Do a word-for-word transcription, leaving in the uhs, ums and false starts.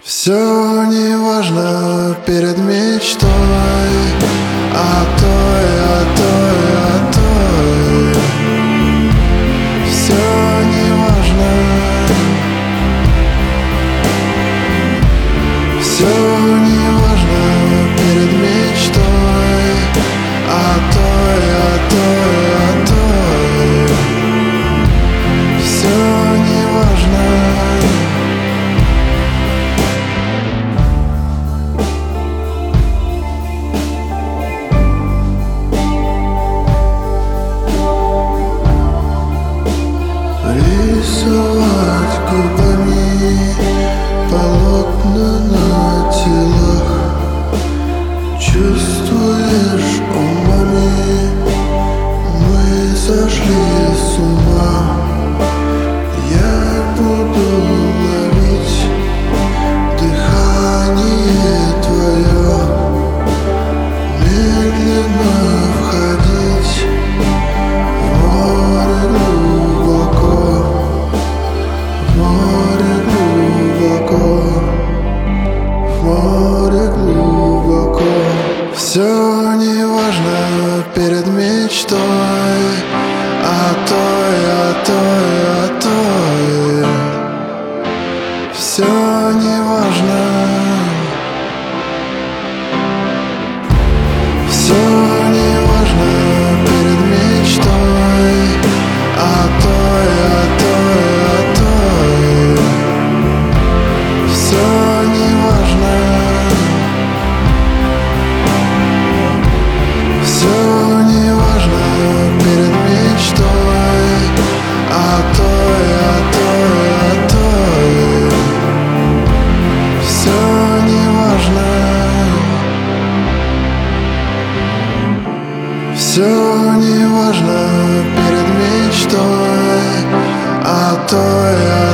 Все не важно перед мечтой, а той, а той, а той. Все не важно, все не важно перед мечтой, а той, а той, а той. Все не важно. Рисовать губами полотна на телах. Чувствуешь умами, мы сошли с ума. Я буду ловить дыхание твое, медленно входить в море глубоко, в море глубоко, в море глубоко. Все не важно перед мечтой, а той, а той, а той. Все не важно, все не важно перед мечтой, а той, а той, а той. Все не важно, все не важно перед мечтой, а той, а той, а той. Все не важно, все не важно перед мечтой, а той, а